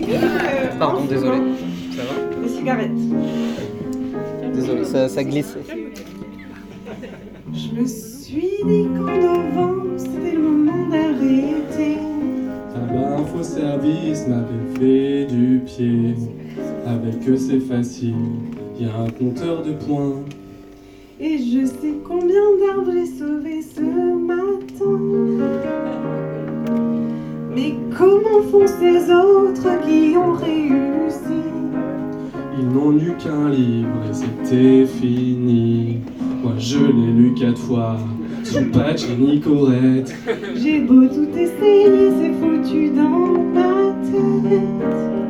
Pardon, désolé. Ça va? Des cigarettes. Désolé, ça glissait. Je me suis dit qu'en novembre, c'était le moment d'arrêter. Un faux service m'avait fait du pied. Avec eux c'est facile, y a un compteur de points. Et je sais combien d'arbres j'ai sauvés ce matin. Mais comment font ces autres qui ont réussi? Ils n'ont lu qu'un livre et c'était fini. Moi je l'ai lu 4 fois, sous patch et Nicorette. J'ai beau tout essayer, c'est foutu dans ma tête.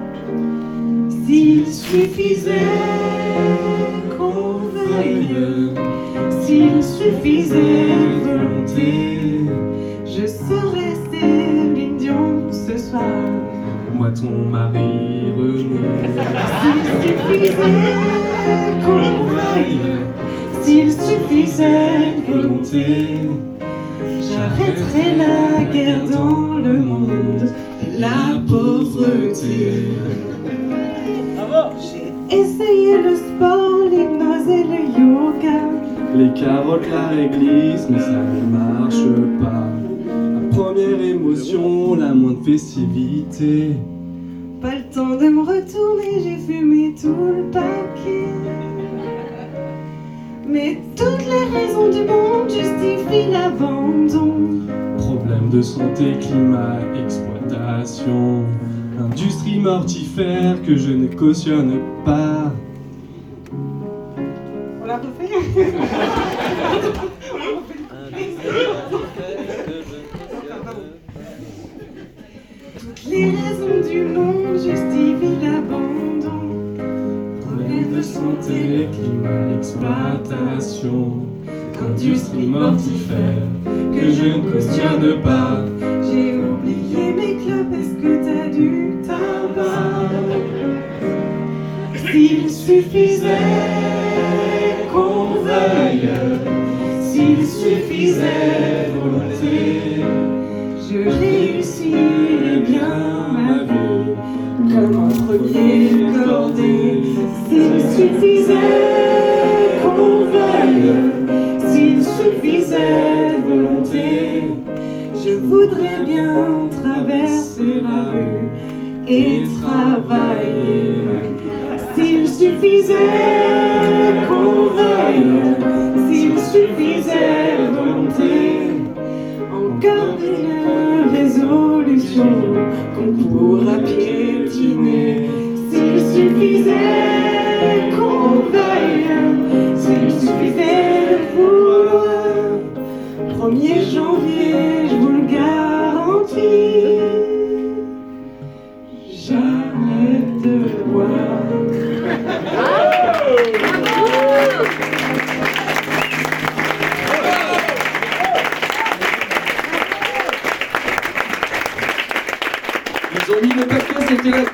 S'il suffisait qu'on veuille, s'il suffisait volonté, je serais Céline Dion ce soir. Moi ton mari René. S'il suffisait qu'on veuille, s'il suffisait volonté, j'arrêterais la guerre dans le monde, la pauvreté. J'ai essayé le sport, l'hypnose et le yoga. Les carottes, la réglisse, mais ça ne marche pas. La première émotion, la moindre festivité. Pas le temps de me retourner, j'ai fumé tout le paquet. Mais toutes les raisons du monde justifient l'abandon. Problème de santé, climat, exploitation. Industrie mortifère que je ne cautionne pas. On l'a refait. Toutes les raisons du monde justifient l'abandon. Problème de santé, climat, exploitation. Industrie mortifère que je ne cautionne pas. J'ai oublié mes clopes, est-ce que t'as du tabac? S'il suffisait qu'on veuille, s'il suffisait volonté, je réussirais bien ma vie comme un premier cordé. S'il suffisait qu'on veuille, s'il suffisait volonté, je voudrais bien traverser la rue et travailler. S'il suffisait qu'on veuille, s'il suffisait volonté, encore une résolution qu'on pourra piétiner. S'il suffisait qu'on veuille, s'il suffisait pour moi, 1er janvier, je vous le garantis, j'arrête de boire. Ils ont mis le paquet, c'était la